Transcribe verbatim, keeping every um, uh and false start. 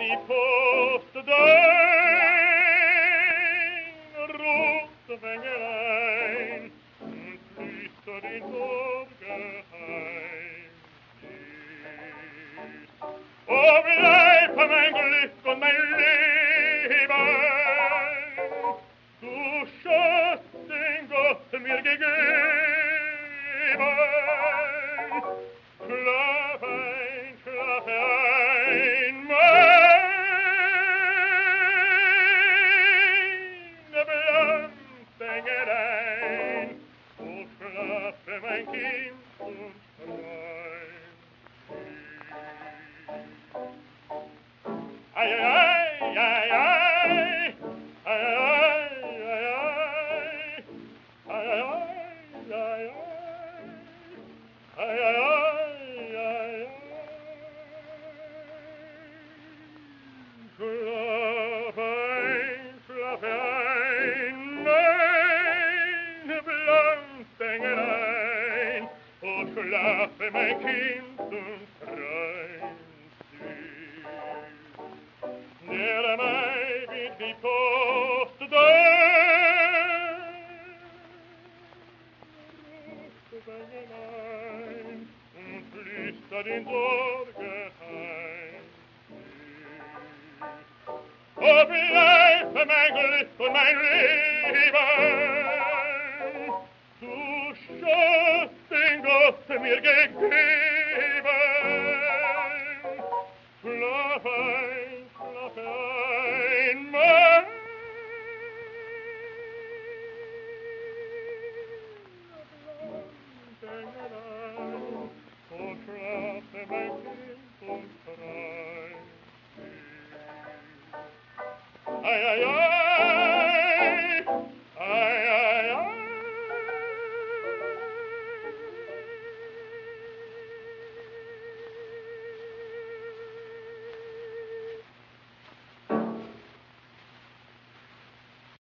die Post dein Rotwängelein und flüstert in Sorgeheim. Oh, bleib mein Glück und mein Leben, du hast den Gott mir gegeben. Schlaf ein, schlaf ein, meine Blanzengelein. Oh, schlafe mein Kind und träum. Ay, ay, ay, ay, ay, ay, ay, ay, ay, ay, ay, ay, ay, schlaf ein, schlaf ein, meine Blanzengelein, oh, schlafe mein Kind und träum süß. Der Mai wird die Post dein und flüstert in Sorgeheim. Oh, bleib mein Glück und mein Leben, du schaust den Gott mir gegeben.